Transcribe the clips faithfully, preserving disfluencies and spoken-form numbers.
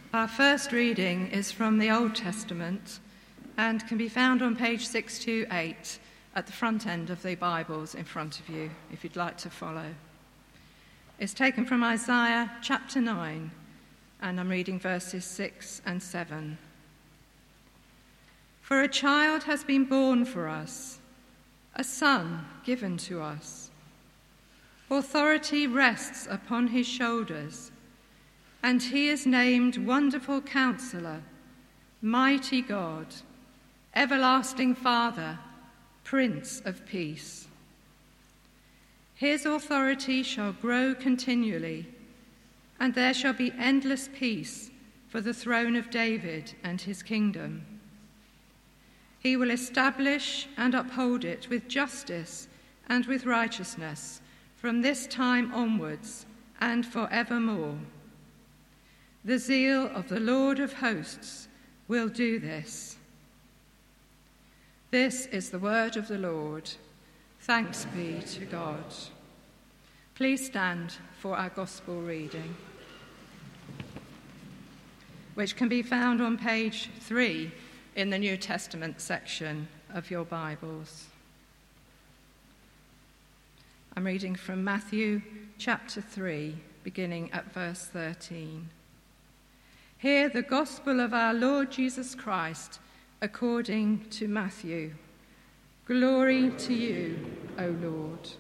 Our first reading is from the Old Testament and can be found on page six twenty-eight at the front end of the Bibles in front of you, if you'd like to follow. It's taken from Isaiah chapter nine, and I'm reading verses six and seven. For a child has been born for us, a son given to us. Authority rests upon his shoulders, and he is named Wonderful Counselor, Mighty God, Everlasting Father, Prince of Peace. His authority shall grow continually, and there shall be endless peace for the throne of David and his kingdom. He will establish and uphold it with justice and with righteousness from this time onwards and forevermore. The zeal of the Lord of hosts will do this. This is the word of the Lord. Thanks be to God. Please stand for our gospel reading, which can be found on page three in the New Testament section of your Bibles. I'm reading from Matthew chapter three, beginning at verse thirteen. Hear the gospel of our Lord Jesus Christ according to Matthew. Glory to you, O Lord.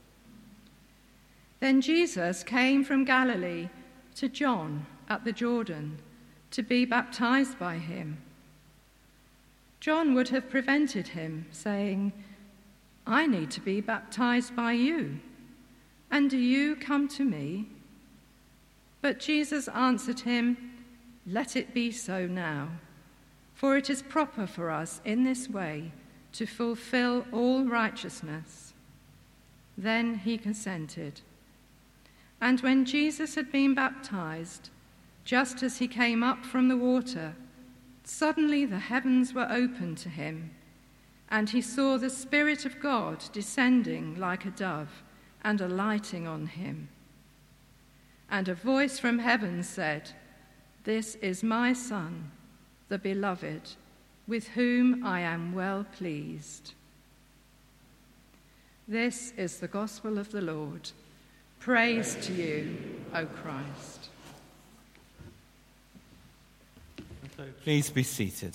Then Jesus came from Galilee to John at the Jordan to be baptized by him. John would have prevented him, saying, I need to be baptized by you, and do you come to me? But Jesus answered him, Let it be so now, for it is proper for us in this way to fulfill all righteousness. Then he consented. And when Jesus had been baptized, just as he came up from the water, suddenly the heavens were opened to him, and he saw the Spirit of God descending like a dove and alighting on him. And a voice from heaven said, This is my Son, the beloved, with whom I am well pleased. This is the gospel of the Lord. Praise to you, O Christ. Please be seated.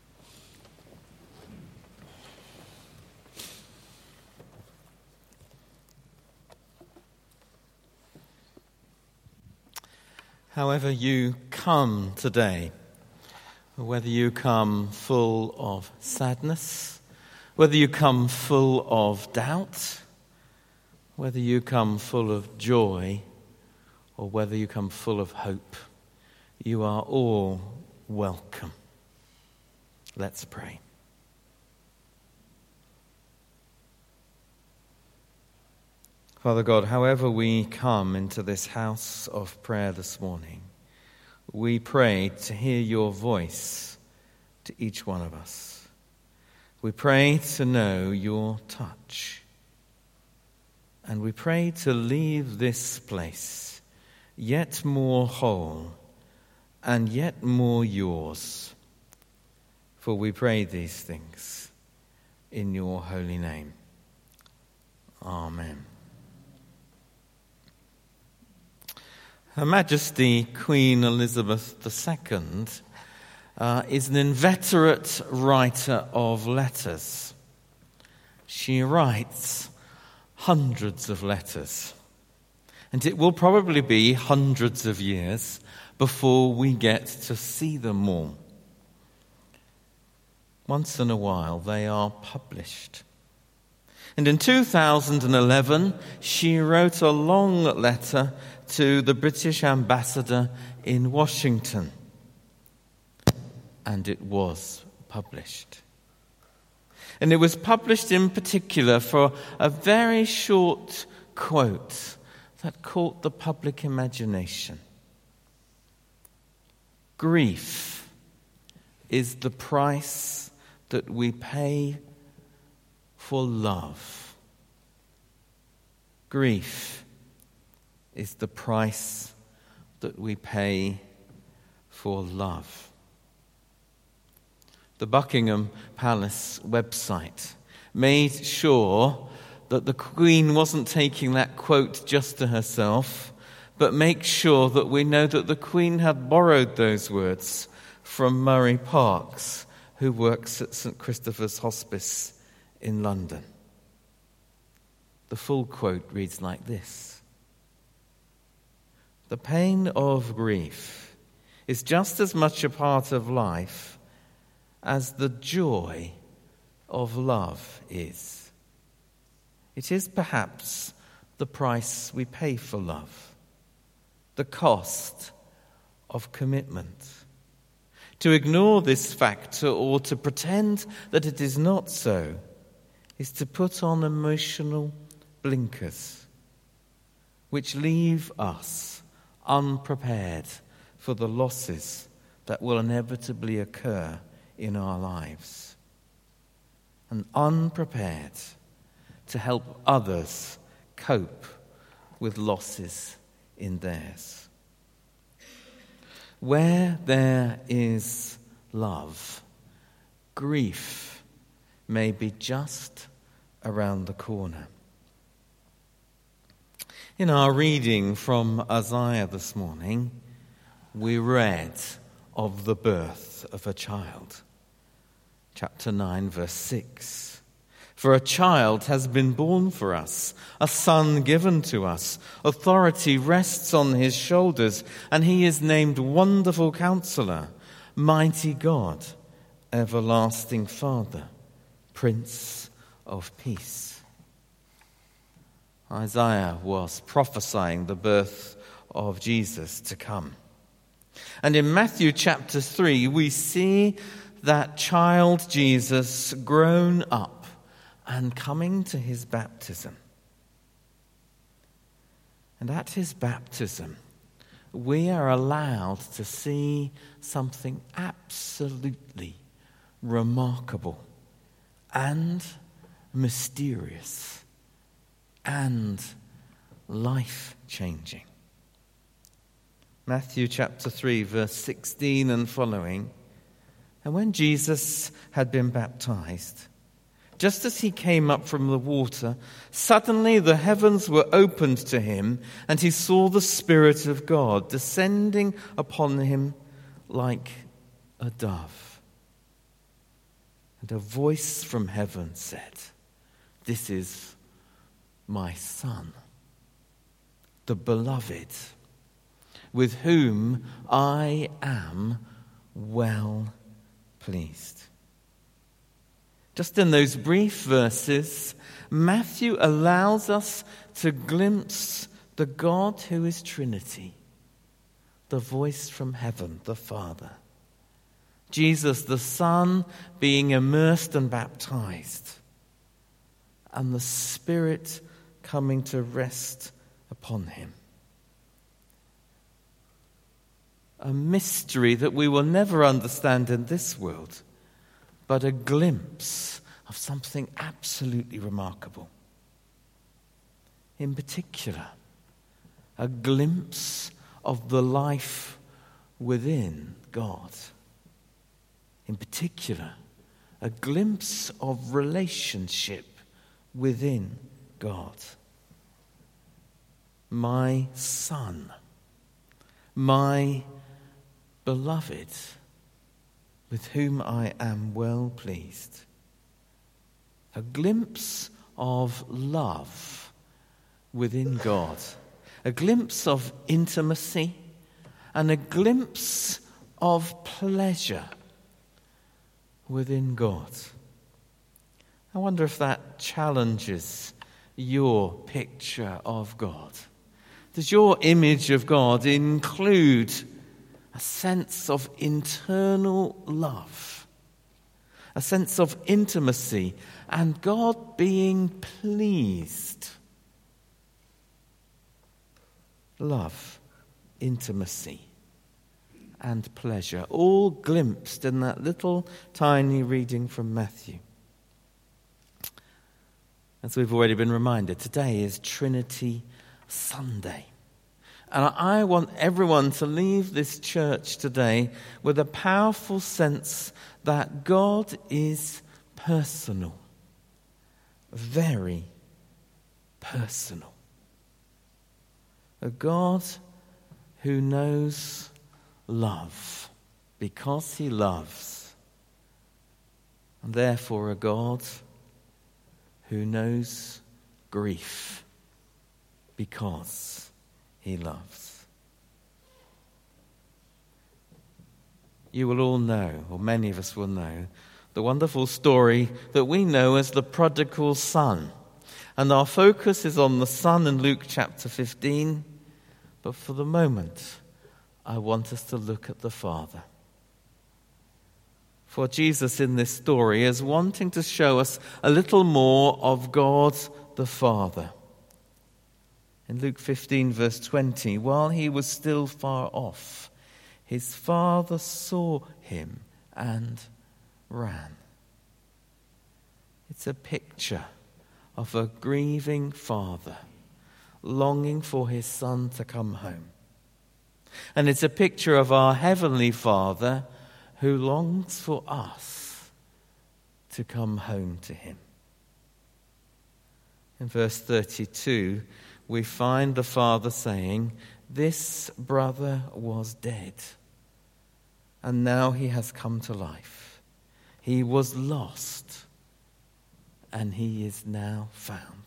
However you come today, whether you come full of sadness, whether you come full of doubt, whether you come full of joy, or whether you come full of hope, you are all welcome. Let's pray. Father God, however we come into this house of prayer this morning, we pray to hear your voice to each one of us. We pray to know your touch. And we pray to leave this place yet more whole and yet more yours. For we pray these things in your holy name. Amen. Her Majesty Queen Elizabeth the Second uh, is an inveterate writer of letters. She writes hundreds of letters, and it will probably be hundreds of years before we get to see them all. Once in a while, they are published. And in two thousand eleven, she wrote a long letter to the British ambassador in Washington, and it was published. And it was published in particular for a very short quote that caught the public imagination. Grief is the price that we pay for love. Grief is the price that we pay for love. The Buckingham Palace website made sure that the Queen wasn't taking that quote just to herself, but make sure that we know that the Queen had borrowed those words from Murray Parks, who works at St Christopher's Hospice in London. The full quote reads like this: "The pain of grief is just as much a part of life as the joy of love is. It is perhaps the price we pay for love, the cost of commitment. To ignore this factor or to pretend that it is not so is to put on emotional blinkers, which leave us unprepared for the losses that will inevitably occur in our lives, and unprepared to help others cope with losses in theirs. Where there is love, grief may be just around the corner." In our reading from Isaiah this morning, we read of the birth of a child. Chapter nine, verse six. "For a child has been born for us, a son given to us. Authority rests on his shoulders, and he is named Wonderful Counselor, Mighty God, Everlasting Father, Prince of Peace." Isaiah was prophesying the birth of Jesus to come. And in Matthew chapter three, we see that child Jesus grown up and coming to his baptism. And at his baptism, we are allowed to see something absolutely remarkable and mysterious and life-changing. Matthew chapter three, verse sixteen and following. "And when Jesus had been baptized, just as he came up from the water, suddenly the heavens were opened to him, and he saw the Spirit of God descending upon him like a dove. And a voice from heaven said, 'This is my Son, the beloved, with whom I am well pleased.'" Just in those brief verses, Matthew allows us to glimpse the God who is Trinity, the voice from heaven, the Father, Jesus the Son being immersed and baptized, and the Spirit coming to rest upon him. A mystery that we will never understand in this world, but a glimpse of something absolutely remarkable. In particular, a glimpse of the life within God. In particular, a glimpse of relationship within God. My Son, my beloved, with whom I am well pleased. A glimpse of love within God. A glimpse of intimacy and a glimpse of pleasure within God. I wonder if that challenges your picture of God. Does your image of God include a sense of internal love, a sense of intimacy, and God being pleased? Love, intimacy, and pleasure, all glimpsed in that little tiny reading from Matthew. As we've already been reminded, today is Trinity Sunday. And I want everyone to leave this church today with a powerful sense that God is personal. Very personal. A God who knows love because he loves. And therefore a God who knows grief because he loves. You will all know, or many of us will know, the wonderful story that we know as the prodigal son. And our focus is on the son in Luke chapter fifteen. But for the moment, I want us to look at the father. For Jesus in this story is wanting to show us a little more of God the Father. In Luke fifteen, verse twenty, while he was still far off, his father saw him and ran. It's a picture of a grieving father longing for his son to come home. And it's a picture of our heavenly Father who longs for us to come home to him. In verse thirty-two, we find the father saying, "This brother was dead, and now he has come to life. He was lost, and he is now found."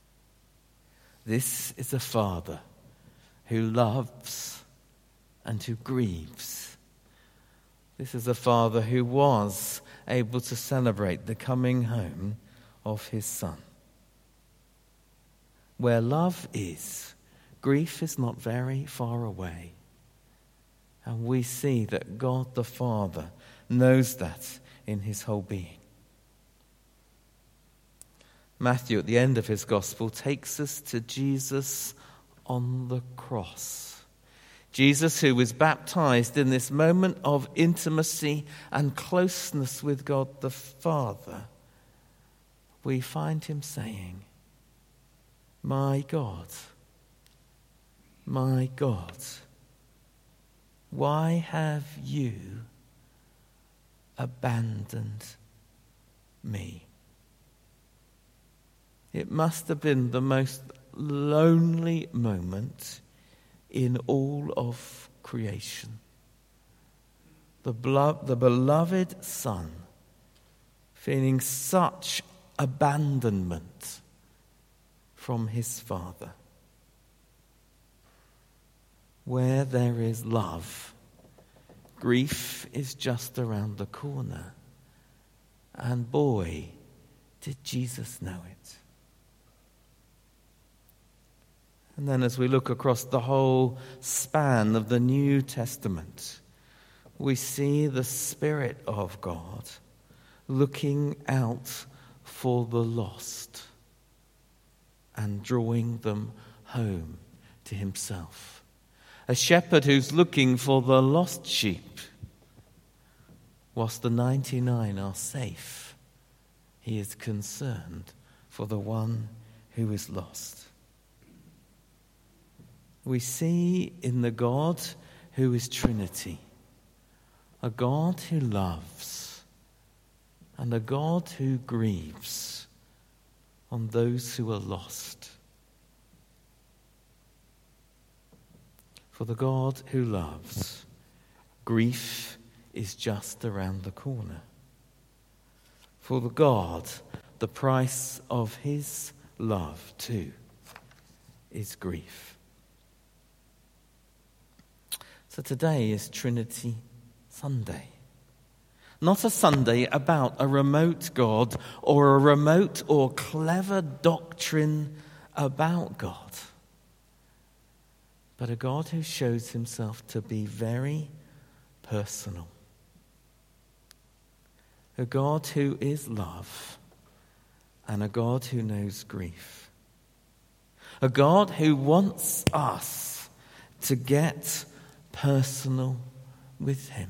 This is a father who loves and who grieves. This is a father who was able to celebrate the coming home of his son. Where love is, grief is not very far away. And we see that God the Father knows that in his whole being. Matthew, at the end of his gospel, takes us to Jesus on the cross. Jesus, who was baptized in this moment of intimacy and closeness with God the Father. We find him saying, "My God, my God, why have you abandoned me?" It must have been the most lonely moment in all of creation. The, blo- the beloved Son feeling such abandonment from his Father. Where there is love, grief is just around the corner. And boy, did Jesus know it. And then as we look across the whole span of the New Testament, we see the Spirit of God looking out for the lost and drawing them home to himself. A shepherd who's looking for the lost sheep. Whilst the ninety-nine are safe, he is concerned for the one who is lost. We see in the God who is Trinity, a God who loves and a God who grieves on those who are lost. For the God who loves, grief is just around the corner. For the God, the price of his love too is grief. So today is Trinity Sunday. Not a Sunday about a remote God or a remote or clever doctrine about God, but a God who shows himself to be very personal. A God who is love and a God who knows grief. A God who wants us to get personal with him.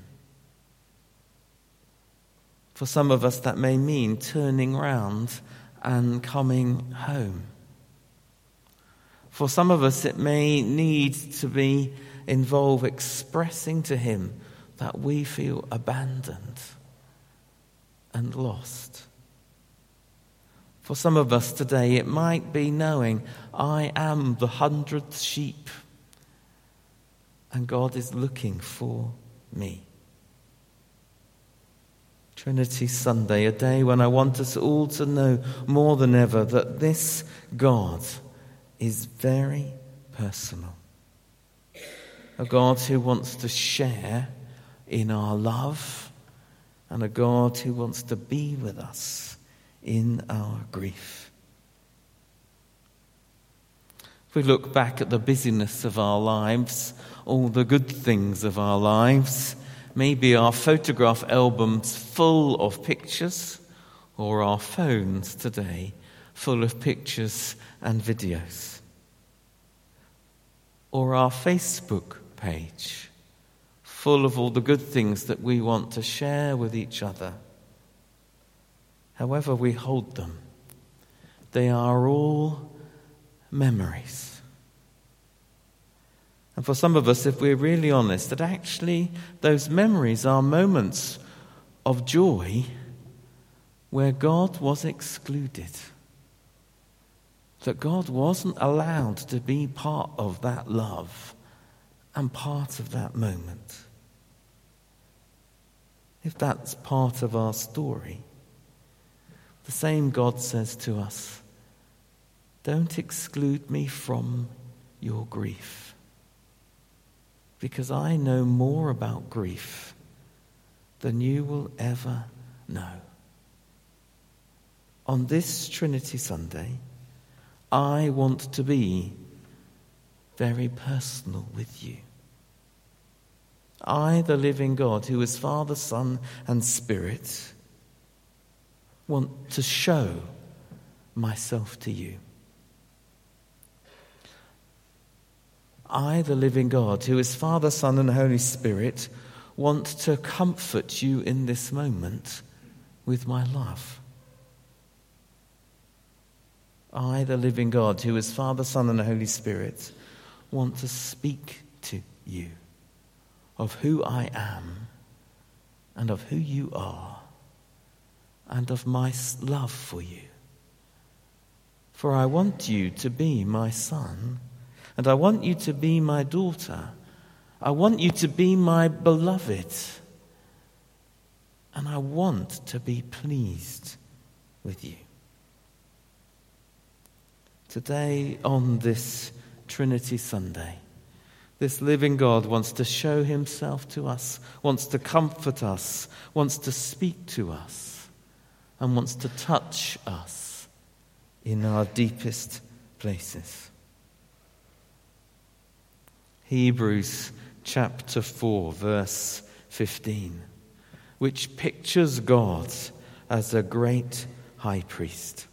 For some of us that may mean turning round and coming home. For some of us, it may need to be involve expressing to him that we feel abandoned and lost. For some of us today, it might be knowing I am the hundredth sheep and God is looking for me. Trinity Sunday, a day when I want us all to know more than ever that this God is very personal. A God who wants to share in our love, and a God who wants to be with us in our grief. If we look back at the busyness of our lives, all the good things of our lives, maybe our photograph albums full of pictures, or our phones today full of pictures and videos, or our Facebook page full of all the good things that we want to share with each other. However we hold them, they are all memories. And for some of us, if we're really honest, that actually those memories are moments of joy where God was excluded. That God wasn't allowed to be part of that love and part of that moment. If that's part of our story, the same God says to us, don't exclude me from your grief, because I know more about grief than you will ever know. On this Trinity Sunday, I want to be very personal with you. I, the living God, who is Father, Son, and Spirit, want to show myself to you. I, the living God, who is Father, Son, and Holy Spirit, want to comfort you in this moment with my love. I, the living God, who is Father, Son, and Holy Spirit, want to speak to you of who I am and of who you are and of my love for you. For I want you to be my son, and I want you to be my daughter. I want you to be my beloved, and I want to be pleased with you. Today, on this Trinity Sunday, this living God wants to show himself to us, wants to comfort us, wants to speak to us, and wants to touch us in our deepest places. Hebrews chapter four, verse fifteen, which pictures God as a great high priest.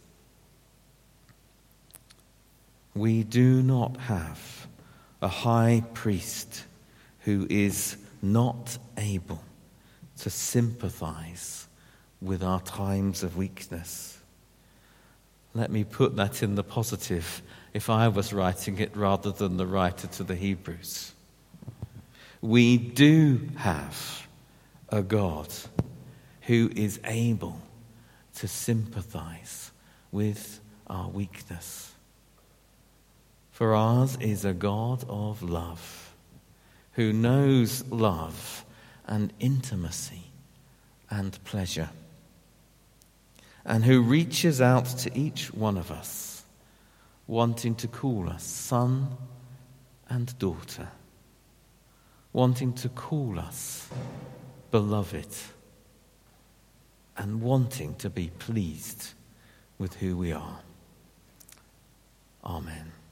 We do not have a high priest who is not able to sympathize with our times of weakness. Let me put that in the positive if I was writing it rather than the writer to the Hebrews. We do have a God who is able to sympathize with our weakness. For ours is a God of love, who knows love and intimacy and pleasure, and who reaches out to each one of us, wanting to call us son and daughter, wanting to call us beloved, and wanting to be pleased with who we are. Amen.